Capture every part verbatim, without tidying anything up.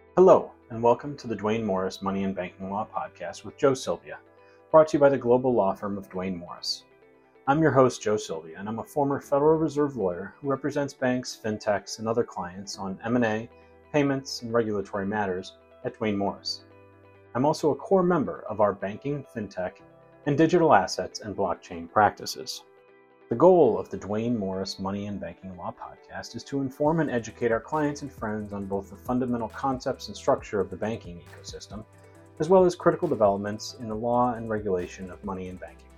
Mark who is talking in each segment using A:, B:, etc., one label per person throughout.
A: Hello, and welcome to the Duane Morris Money and Banking Law Podcast with Joe Sylvia, brought to you by the global law firm of Duane Morris. I'm your host, Joe Sylvia, and I'm a former Federal Reserve lawyer who represents banks, fintechs, and other clients on M and A, payments, and regulatory matters at Duane Morris. I'm also a core member of our banking, fintech, and digital assets and blockchain practices. The goal of the Duane Morris Money and Banking Law Podcast is to inform and educate our clients and friends on both the fundamental concepts and structure of the banking ecosystem, as well as critical developments in the law and regulation of money and banking.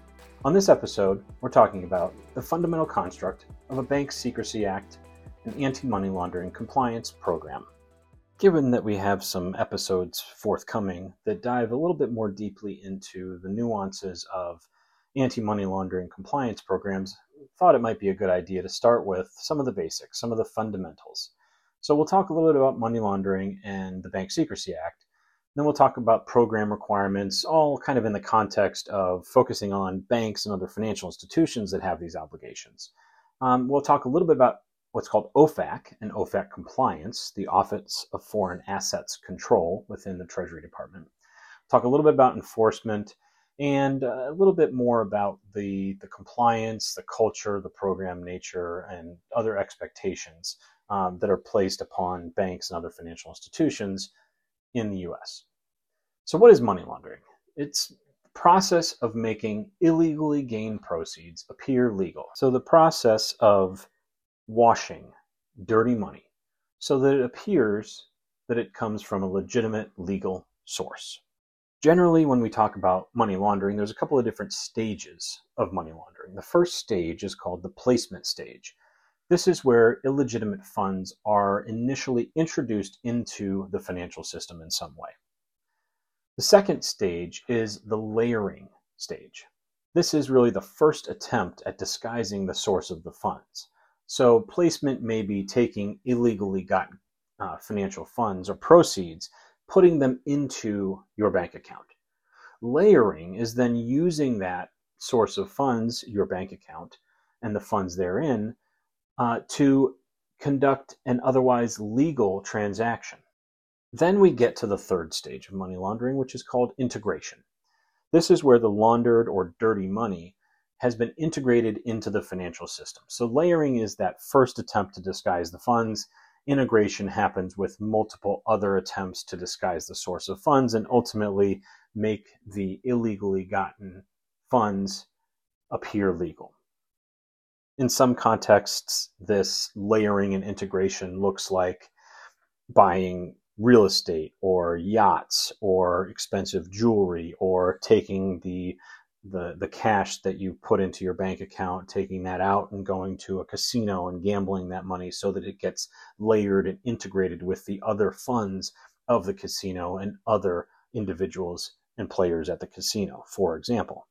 A: On this episode, we're talking about the fundamental construct of a Bank Secrecy Act and anti-money laundering compliance program. Given that we have some episodes forthcoming that dive a little bit more deeply into the nuances of anti-money laundering compliance programs, thought it might be a good idea to start with some of the basics, some of the fundamentals. So we'll talk a little bit about money laundering and the Bank Secrecy Act. Then we'll talk about program requirements, all kind of in the context of focusing on banks and other financial institutions that have these obligations. Um, we'll talk a little bit about what's called O F A C and O F A C compliance, the Office of Foreign Assets Control within the Treasury Department. Talk a little bit about enforcement, and a little bit more about the, the compliance, the culture, the program nature, and other expectations um, that are placed upon banks and other financial institutions in the U S. So what is money laundering? It's the process of making illegally gained proceeds appear legal. So the process of washing dirty money so that it appears that it comes from a legitimate legal source. Generally, when we talk about money laundering, there's a couple of different stages of money laundering. The first stage is called the placement stage. This is where illegitimate funds are initially introduced into the financial system in some way. The second stage is the layering stage. This is really the first attempt at disguising the source of the funds. So placement may be taking illegally gotten uh, financial funds or proceeds, putting them into your bank account. Layering is then using that source of funds, your bank account, and the funds therein, uh, to conduct an otherwise legal transaction. Then we get to the third stage of money laundering, which is called integration. This is where the laundered or dirty money has been integrated into the financial system. So layering is that first attempt to disguise the funds. Integration happens with multiple other attempts to disguise the source of funds and ultimately make the illegally gotten funds appear legal. In some contexts, this layering and integration looks like buying real estate or yachts or expensive jewelry, or taking the the the cash that you put into your bank account, taking that out and going to a casino and gambling that money so that it gets layered and integrated with the other funds of the casino and other individuals and players at the casino, for example.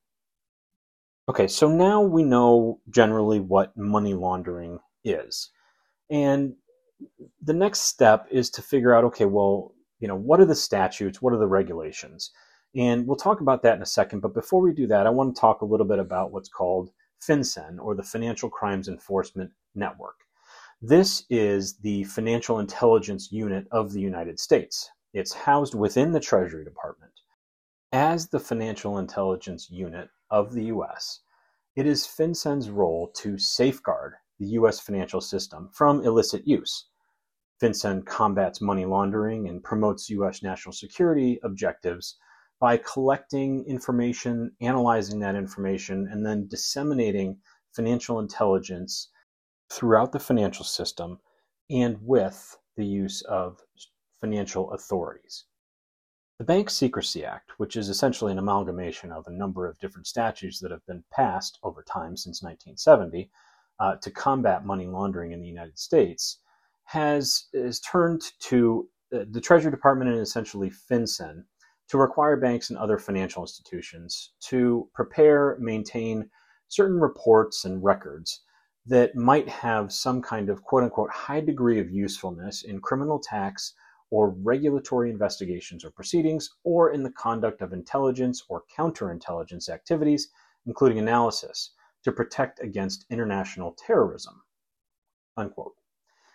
A: Okay, so now we know generally what money laundering is. And the next step is to figure out, okay, well, you know, what are the statutes? What are the regulations? And we'll talk about that in a second. But before we do that, I want to talk a little bit about what's called FinCEN, or the Financial Crimes Enforcement Network. This is the financial intelligence unit of the United States. It's housed within the Treasury Department. As the financial intelligence unit of the U S, it is FinCEN's role to safeguard the U S financial system from illicit use. FinCEN combats money laundering and promotes U S national security objectives by collecting information, analyzing that information, and then disseminating financial intelligence throughout the financial system and with the use of financial authorities. The Bank Secrecy Act, which is essentially an amalgamation of a number of different statutes that have been passed over time since nineteen seventy uh, to combat money laundering in the United States, has, has turned to uh, the Treasury Department and essentially FinCEN to require banks and other financial institutions to prepare, maintain certain reports and records that might have some kind of quote-unquote high degree of usefulness in criminal tax or regulatory investigations or proceedings, or in the conduct of intelligence or counterintelligence activities, including analysis, to protect against international terrorism, unquote.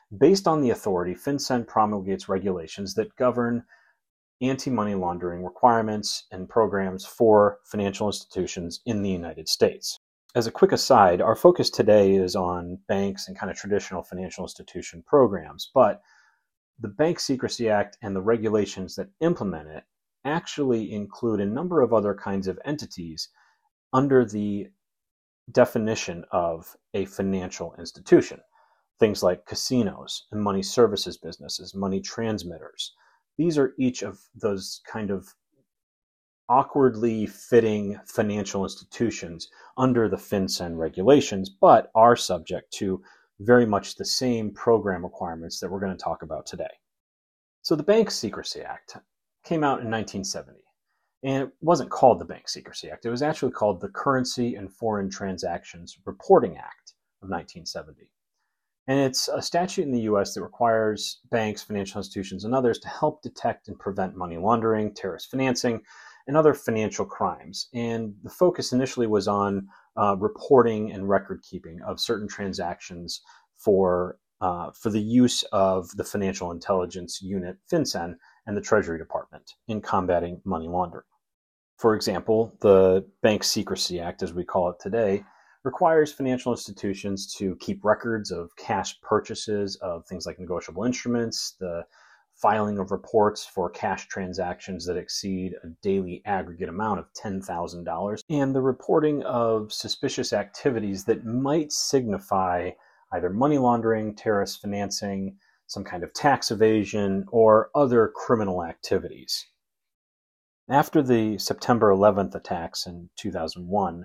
A: Based on the authority, FinCEN promulgates regulations that govern anti-money laundering requirements and programs for financial institutions in the United States. As a quick aside, our focus today is on banks and kind of traditional financial institution programs, but the Bank Secrecy Act and the regulations that implement it actually include a number of other kinds of entities under the definition of a financial institution. Things like casinos and money services businesses, money transmitters. These are each of those kind of awkwardly fitting financial institutions under the FinCEN regulations, but are subject to very much the same program requirements that we're going to talk about today. So the Bank Secrecy Act came out in nineteen seventy, and it wasn't called the Bank Secrecy Act. It was actually called the Currency and Foreign Transactions Reporting Act of nineteen seventy. And it's a statute in the U S that requires banks, financial institutions, and others to help detect and prevent money laundering, terrorist financing, and other financial crimes. And the focus initially was on uh, reporting and record keeping of certain transactions for, uh, for the use of the Financial Intelligence Unit, FinCEN, and the Treasury Department in combating money laundering. For example, the Bank Secrecy Act, as we call it today, requires financial institutions to keep records of cash purchases of things like negotiable instruments, the filing of reports for cash transactions that exceed a daily aggregate amount of ten thousand dollars, and the reporting of suspicious activities that might signify either money laundering, terrorist financing, some kind of tax evasion, or other criminal activities. After the September eleventh attacks in two thousand one,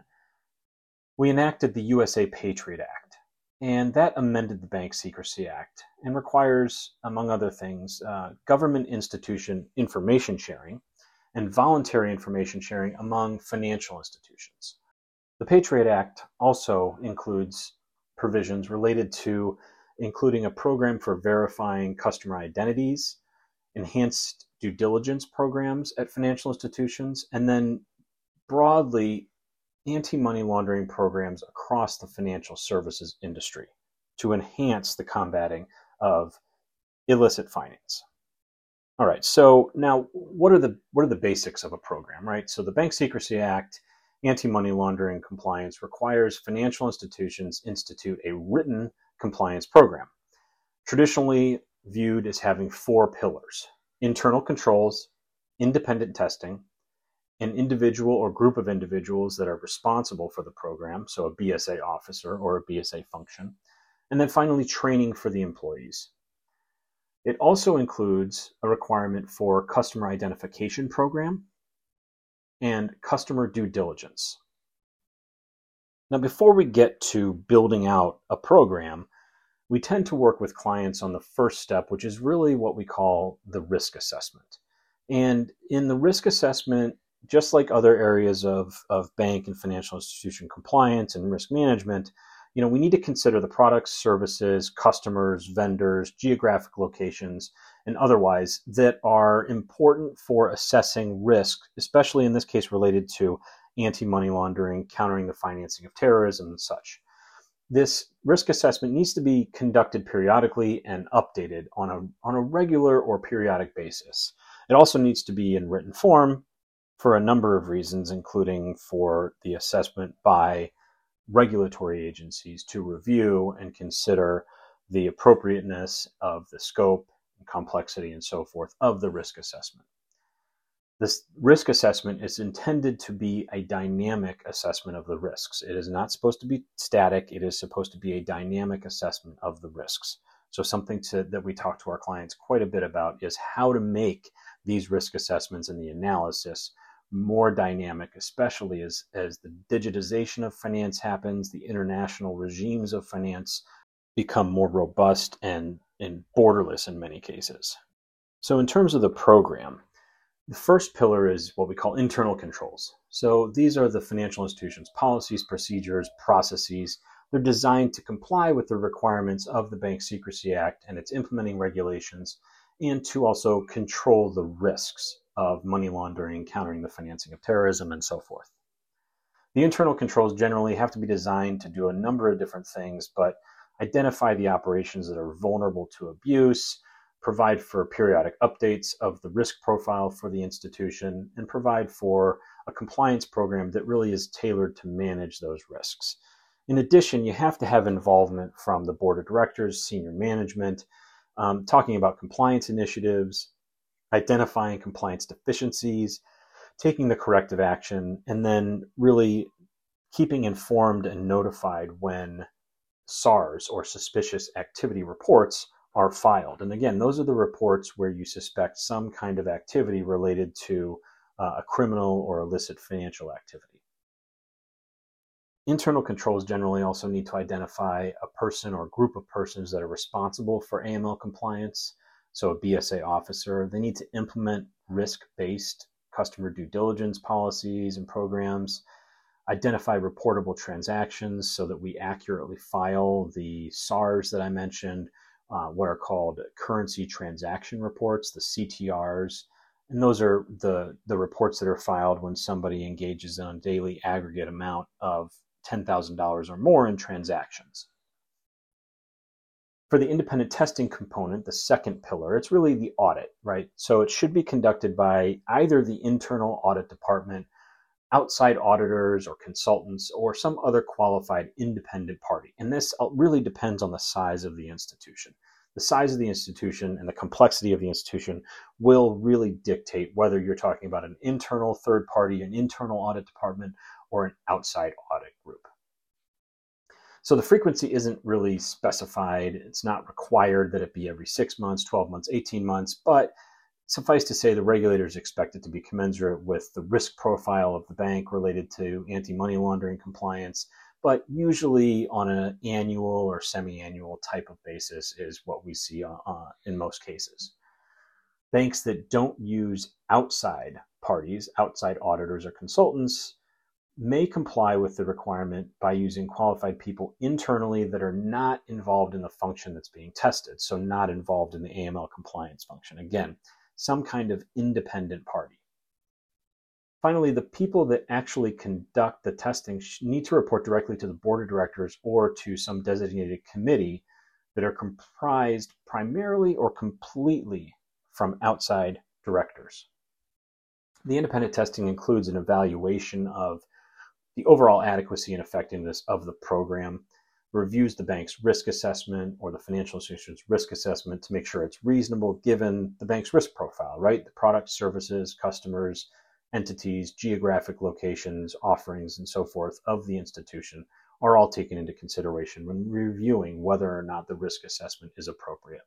A: we enacted the U S A Patriot Act, and that amended the Bank Secrecy Act and requires, among other things, uh, government institution information sharing and voluntary information sharing among financial institutions. The Patriot Act also includes provisions related to including a program for verifying customer identities, enhanced due diligence programs at financial institutions, and then broadly anti-money laundering programs across the financial services industry to enhance the combating of illicit finance. All right, so now what are the what are the basics of a program, right? So the Bank Secrecy Act, anti-money laundering compliance, requires financial institutions institute a written compliance program, traditionally viewed as having four pillars: internal controls, independent testing, an individual or group of individuals that are responsible for the program, so a B S A officer or a B S A function, and then finally training for the employees. It also includes a requirement for customer identification program and customer due diligence. Now, before we get to building out a program, we tend to work with clients on the first step, which is really what we call the risk assessment. And in the risk assessment, just like other areas of, of bank and financial institution compliance and risk management, you know, we need to consider the products, services, customers, vendors, geographic locations, and otherwise that are important for assessing risk, especially in this case related to anti-money laundering, countering the financing of terrorism and such. This risk assessment needs to be conducted periodically and updated on a, on a regular or periodic basis. It also needs to be in written form for a number of reasons, including for the assessment by regulatory agencies to review and consider the appropriateness of the scope, and complexity, and so forth of the risk assessment. This risk assessment is intended to be a dynamic assessment of the risks. It is not supposed to be static. It is supposed to be a dynamic assessment of the risks. So something to, that we talk to our clients quite a bit about is how to make these risk assessments and the analysis more dynamic, especially as, as the digitization of finance happens, the international regimes of finance become more robust and, and borderless in many cases. So in terms of the program, the first pillar is what we call internal controls. So these are the financial institutions' policies, procedures, processes. They're designed to comply with the requirements of the Bank Secrecy Act and its implementing regulations, and to also control the risks of money laundering, countering the financing of terrorism, and so forth. The internal controls generally have to be designed to do a number of different things, but identify the operations that are vulnerable to abuse, provide for periodic updates of the risk profile for the institution, and provide for a compliance program that really is tailored to manage those risks. In addition, you have to have involvement from the board of directors, senior management, um, talking about compliance initiatives, identifying compliance deficiencies, taking the corrective action, and then really keeping informed and notified when S A R S or suspicious activity reports are filed. And again, those are the reports where you suspect some kind of activity related to uh, a criminal or illicit financial activity. Internal controls generally also need to identify a person or group of persons that are responsible for A M L compliance. So a B S A officer, they need to implement risk-based customer due diligence policies and programs, identify reportable transactions so that we accurately file the S A R S that I mentioned, uh, what are called currency transaction reports, the C T Rs. And those are the, the reports that are filed when somebody engages in a daily aggregate amount of ten thousand dollars or more in transactions. For the independent testing component, the second pillar, it's really the audit, right? So it should be conducted by either the internal audit department, outside auditors or consultants, or some other qualified independent party. And this really depends on the size of the institution. The size of the institution and the complexity of the institution will really dictate whether you're talking about an internal third party, an internal audit department, or an outside audit group. So the frequency isn't really specified. It's not required that it be every six months, twelve months, eighteen months, but suffice to say the regulators expect it to be commensurate with the risk profile of the bank related to anti-money laundering compliance, but usually on an annual or semi-annual type of basis is what we see uh, in most cases. Banks that don't use outside parties, outside auditors or consultants, may comply with the requirement by using qualified people internally that are not involved in the function that's being tested, so not involved in the A M L compliance function. Again, some kind of independent party. Finally, the people that actually conduct the testing need to report directly to the board of directors or to some designated committee that are comprised primarily or completely from outside directors. The independent testing includes an evaluation of the overall adequacy and effectiveness of the program, reviews the bank's risk assessment or the financial institution's risk assessment to make sure it's reasonable given the bank's risk profile, right? The products, services, customers, entities, geographic locations, offerings, and so forth of the institution are all taken into consideration when reviewing whether or not the risk assessment is appropriate.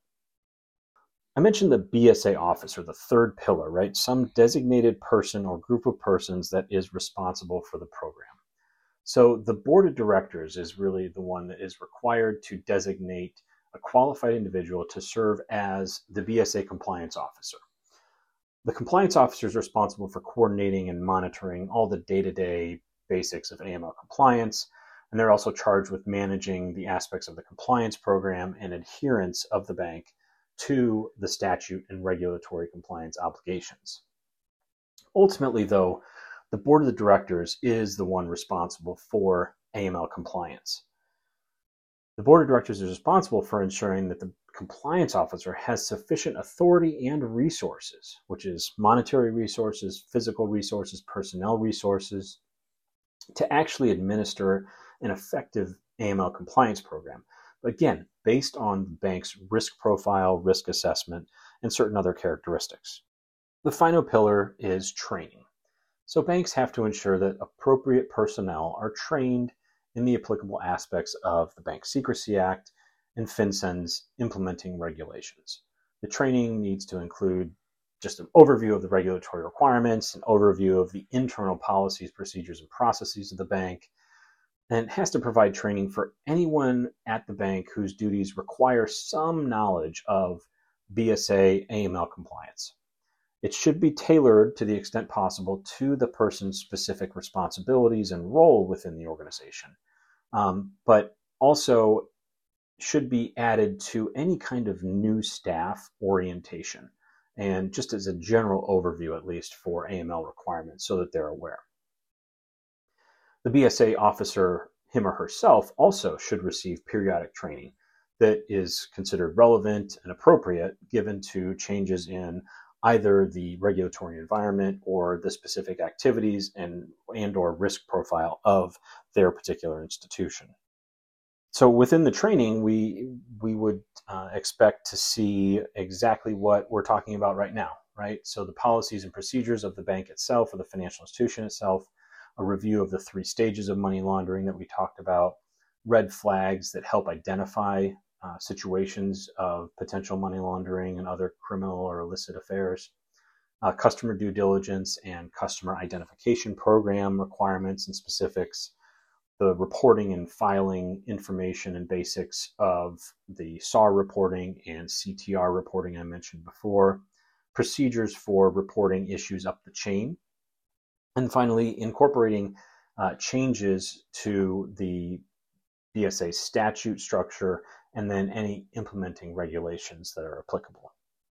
A: I mentioned the B S A officer, the third pillar, right? Some designated person or group of persons that is responsible for the program. So the board of directors is really the one that is required to designate a qualified individual to serve as the B S A compliance officer. The compliance officer is responsible for coordinating and monitoring all the day-to-day basics of A M L compliance, and they're also charged with managing the aspects of the compliance program and adherence of the bank to the statute and regulatory compliance obligations. Ultimately, though, the board of the directors is the one responsible for A M L compliance. The board of directors is responsible for ensuring that the compliance officer has sufficient authority and resources, which is monetary resources, physical resources, personnel resources, to actually administer an effective A M L compliance program. Again, based on the bank's risk profile, risk assessment, and certain other characteristics. The final pillar is training. So banks have to ensure that appropriate personnel are trained in the applicable aspects of the Bank Secrecy Act and FinCEN's implementing regulations. The training needs to include just an overview of the regulatory requirements, an overview of the internal policies, procedures, and processes of the bank, and it has to provide training for anyone at the bank whose duties require some knowledge of B S A A M L compliance. It should be tailored to the extent possible to the person's specific responsibilities and role within the organization, um, but also should be added to any kind of new staff orientation, and just as a general overview, at least for A M L requirements, so that they're aware. The B S A officer, him or herself, also should receive periodic training that is considered relevant and appropriate given to changes in either the regulatory environment or the specific activities and, and or risk profile of their particular institution. So within the training, we, we would uh, expect to see exactly what we're talking about right now, right? So the policies and procedures of the bank itself or the financial institution itself, a review of the three stages of money laundering that we talked about, red flags that help identify uh, situations of potential money laundering and other criminal or illicit affairs, uh, customer due diligence and customer identification program requirements and specifics, the reporting and filing information and basics of the S A R reporting and C T R reporting I mentioned before, procedures for reporting issues up the chain, and finally, incorporating uh, changes to the B S A statute structure and then any implementing regulations that are applicable.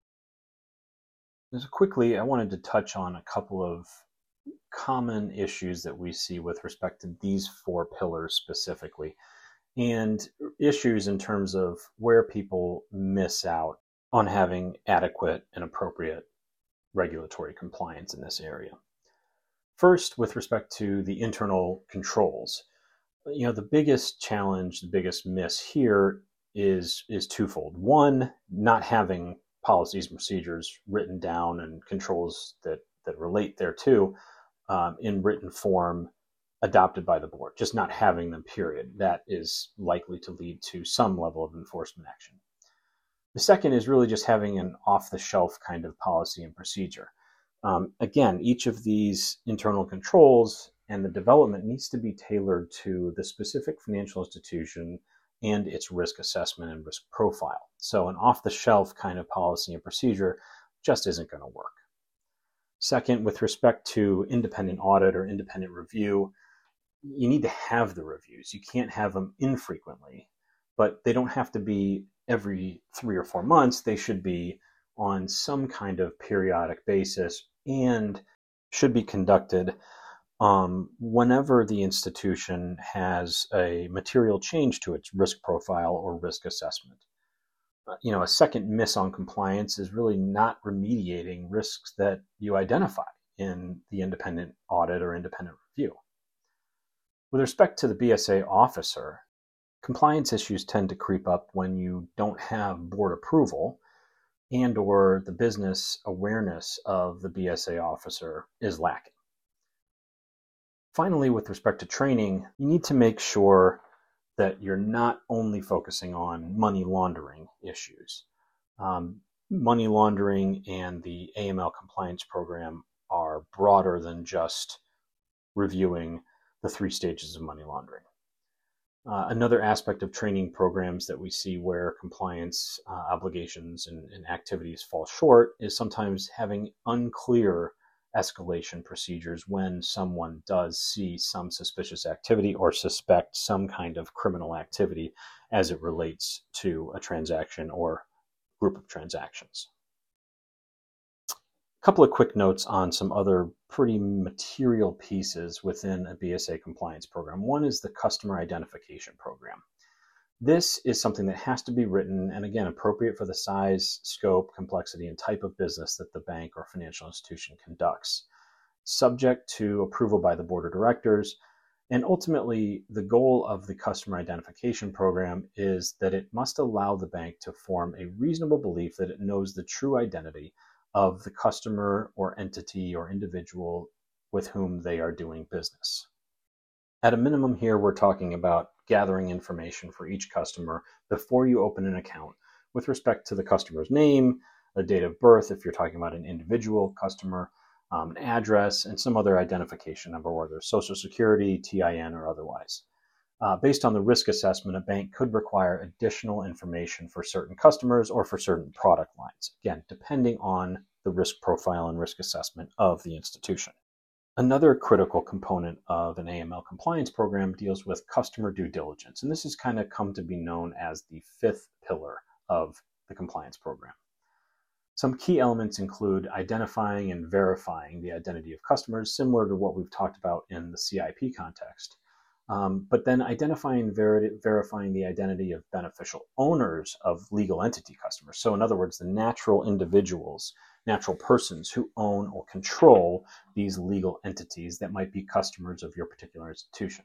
A: Just quickly, I wanted to touch on a couple of common issues that we see with respect to these four pillars specifically, and issues in terms of where people miss out on having adequate and appropriate regulatory compliance in this area. First, with respect to the internal controls, you know, the biggest challenge, the biggest miss here is, is twofold. One, not having policies and procedures written down and controls that, that relate thereto um, in written form adopted by the board, just not having them, period. That is likely to lead to some level of enforcement action. The second is really just having an off-the-shelf kind of policy and procedure. Um, again, each of these internal controls and the development needs to be tailored to the specific financial institution and its risk assessment and risk profile. So an off-the-shelf kind of policy and procedure just isn't going to work. Second, with respect to independent audit or independent review, you need to have the reviews. You can't have them infrequently, but they don't have to be every three or four months. They should be on some kind of periodic basis and should be conducted um, whenever the institution has a material change to its risk profile or risk assessment. Uh, you know, a second miss on compliance is really not remediating risks that you identify in the independent audit or independent review. With respect to the B S A officer, compliance issues tend to creep up when you don't have board approval and or the business awareness of the B S A officer is lacking. Finally, with respect to training, you need to make sure that you're not only focusing on money laundering issues. Um, money laundering and the A M L compliance program are broader than just reviewing the three stages of money laundering. Uh, another aspect of training programs that we see where compliance uh, obligations and, and activities fall short is sometimes having unclear escalation procedures when someone does see some suspicious activity or suspect some kind of criminal activity as it relates to a transaction or group of transactions. A couple of quick notes on some other pretty material pieces within a B S A compliance program. One is the customer identification program. This is something that has to be written and, again, appropriate for the size, scope, complexity, and type of business that the bank or financial institution conducts, subject to approval by the board of directors. And ultimately, the goal of the customer identification program is that it must allow the bank to form a reasonable belief that it knows the true identity of the customer or entity or individual with whom they are doing business. At a minimum here, we're talking about gathering information for each customer before you open an account with respect to the customer's name, a date of birth if you're talking about an individual customer, um, an address, and some other identification number, whether Social Security, T I N, or otherwise. Uh, based on the risk assessment, a bank could require additional information for certain customers or for certain product lines, again, depending on the risk profile and risk assessment of the institution. Another critical component of an A M L compliance program deals with customer due diligence, and this has kind of come to be known as the fifth pillar of the compliance program. Some key elements include identifying and verifying the identity of customers, similar to what we've talked about in the C I P context. Um, but then identifying and ver- verifying the identity of beneficial owners of legal entity customers. So in other words, the natural individuals, natural persons who own or control these legal entities that might be customers of your particular institution.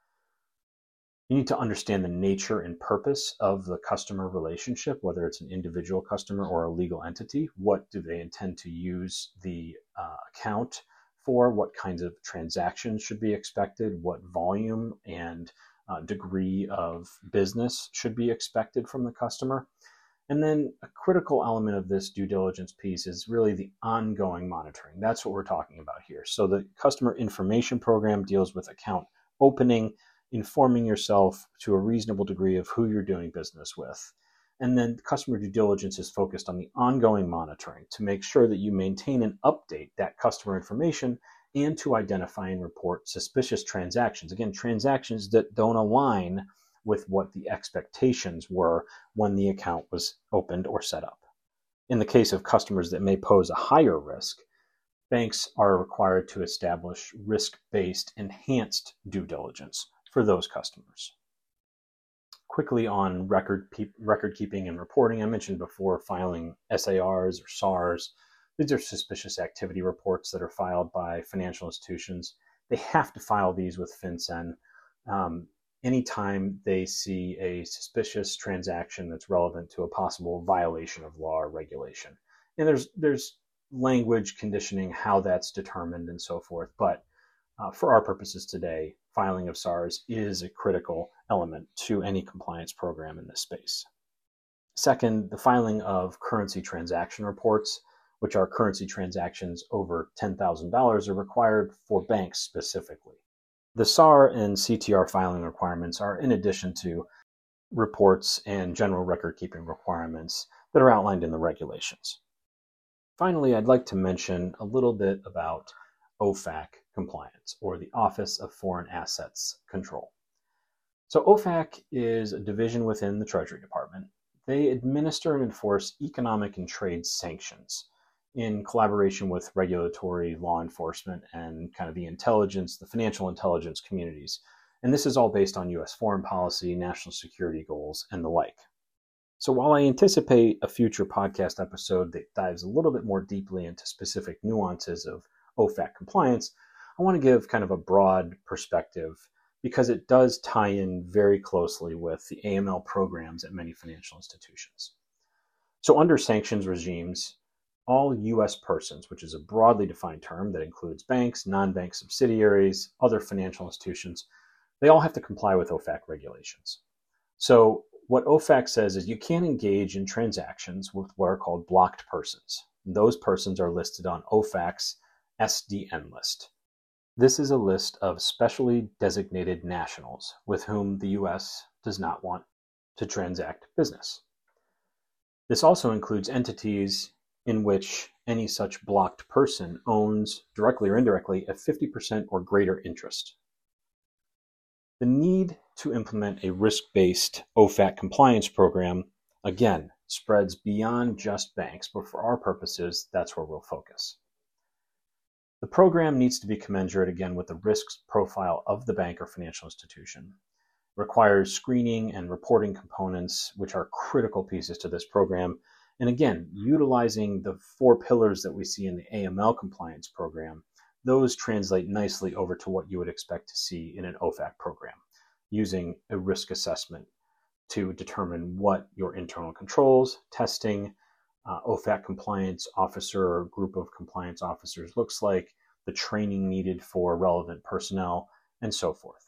A: You need to understand the nature and purpose of the customer relationship, whether it's an individual customer or a legal entity. What do they intend to use the uh, account for? What kinds of transactions should be expected? What volume and uh, degree of business should be expected from the customer? And then a critical element of this due diligence piece is really the ongoing monitoring. That's what we're talking about here. So the customer information program deals with account opening, informing yourself to a reasonable degree of who you're doing business with. And then customer due diligence is focused on the ongoing monitoring to make sure that you maintain and update that customer information and to identify and report suspicious transactions. Again, transactions that don't align with what the expectations were when the account was opened or set up. In the case of customers that may pose a higher risk, banks are required to establish risk-based enhanced due diligence for those customers. Quickly on record record keeping and reporting, I mentioned before filing S A Rs or S A Rs. These are suspicious activity reports that are filed by financial institutions. They have to file these with FinCEN um, anytime they see a suspicious transaction that's relevant to a possible violation of law or regulation. And there's there's language conditioning how that's determined and so forth, but uh, for our purposes today, filing of S A Rs is a critical element to any compliance program in this space. Second, the filing of currency transaction reports, which are currency transactions over ten thousand dollars, are required for banks specifically. The S A R and C T R filing requirements are in addition to reports and general record-keeping requirements that are outlined in the regulations. Finally, I'd like to mention a little bit about O F A C compliance, or the Office of Foreign Assets Control. So O F A C is a division within the Treasury Department. They administer and enforce economic and trade sanctions in collaboration with regulatory law enforcement and kind of the intelligence, the financial intelligence communities. And this is all based on U S foreign policy, national security goals, and the like. So while I anticipate a future podcast episode that dives a little bit more deeply into specific nuances of O F A C compliance, I want to give kind of a broad perspective because it does tie in very closely with the A M L programs at many financial institutions. So under sanctions regimes, all U S persons, which is a broadly defined term that includes banks, non-bank subsidiaries, other financial institutions, they all have to comply with O F A C regulations. So what O F A C says is you can't engage in transactions with what are called blocked persons. Those persons are listed on O F A C's S D N list. This is a list of specially designated nationals with whom the U S does not want to transact business. This also includes entities in which any such blocked person owns, directly or indirectly, a fifty percent or greater interest. The need to implement a risk-based O F A C compliance program, again, spreads beyond just banks, but for our purposes, that's where we'll focus. The program needs to be commensurate, again, with the risks profile of the bank or financial institution. It requires screening and reporting components, which are critical pieces to this program. And again, utilizing the four pillars that we see in the A M L compliance program, those translate nicely over to what you would expect to see in an O F A C program, using a risk assessment to determine what your internal controls, testing, uh, O F A C compliance officer or group of compliance officers looks like, the training needed for relevant personnel, and so forth.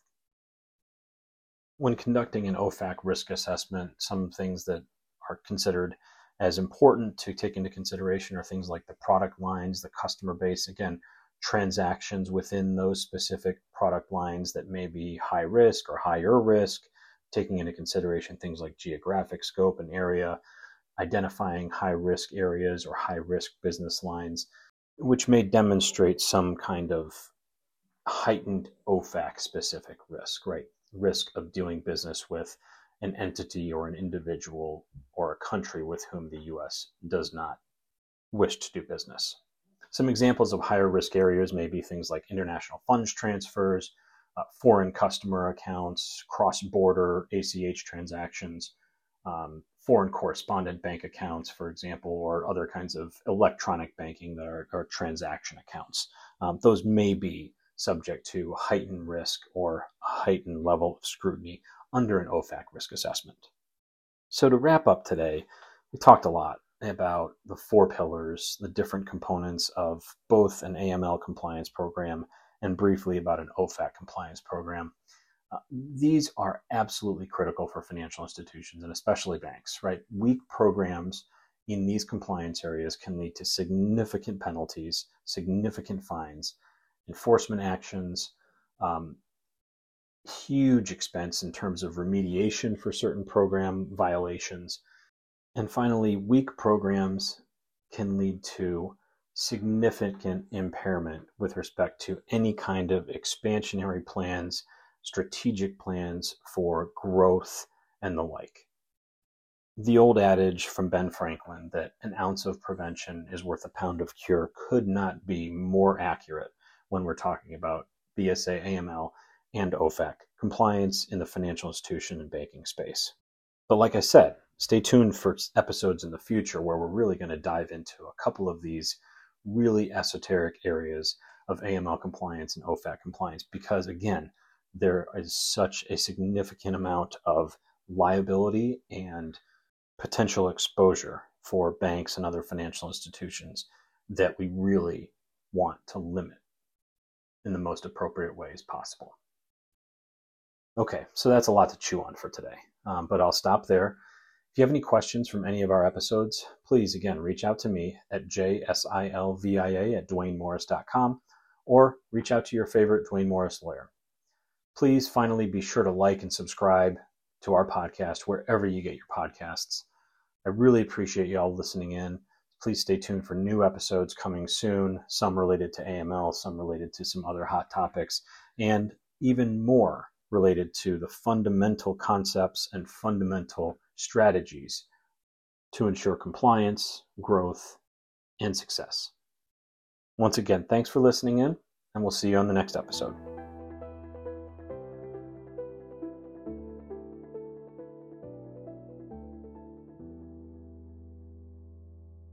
A: When conducting an O F A C risk assessment, some things that are considered as important to take into consideration are things like the product lines, the customer base, again, transactions within those specific product lines that may be high risk or higher risk, taking into consideration things like geographic scope and area, identifying high risk areas or high risk business lines, which may demonstrate some kind of heightened O F A C specific risk, right? Risk of doing business with an entity or an individual or a country with whom the U S does not wish to do business. Some examples of higher risk areas may be things like international funds transfers, uh, foreign customer accounts, cross-border A C H transactions, um, foreign correspondent bank accounts, for example, or other kinds of electronic banking that are, are transaction accounts. Um, those may be subject to heightened risk or a heightened level of scrutiny under an O F A C risk assessment. So to wrap up today, we talked a lot about the four pillars, the different components of both an A M L compliance program and briefly about an O F A C compliance program. Uh, these are absolutely critical for financial institutions and especially banks, right? Weak programs in these compliance areas can lead to significant penalties, significant fines, enforcement actions, um, huge expense in terms of remediation for certain program violations. And finally, weak programs can lead to significant impairment with respect to any kind of expansionary plans, strategic plans for growth, and the like. The old adage from Ben Franklin that an ounce of prevention is worth a pound of cure could not be more accurate when we're talking about B S A A M L and O F A C compliance in the financial institution and banking space. But like I said, stay tuned for episodes in the future where we're really going to dive into a couple of these really esoteric areas of A M L compliance and O F A C compliance, because again, there is such a significant amount of liability and potential exposure for banks and other financial institutions that we really want to limit in the most appropriate ways possible. Okay, so that's a lot to chew on for today, um, but I'll stop there. If you have any questions from any of our episodes, please, again, reach out to me at j s i l v i a at dwayne morris dot com or reach out to your favorite Dwayne Morris lawyer. Please finally be sure to like and subscribe to our podcast wherever you get your podcasts. I really appreciate you all listening in. Please stay tuned for new episodes coming soon, some related to A M L, some related to some other hot topics, and even more related to the fundamental concepts and fundamental strategies to ensure compliance, growth, and success. Once again, thanks for listening in, and we'll see you on the next episode.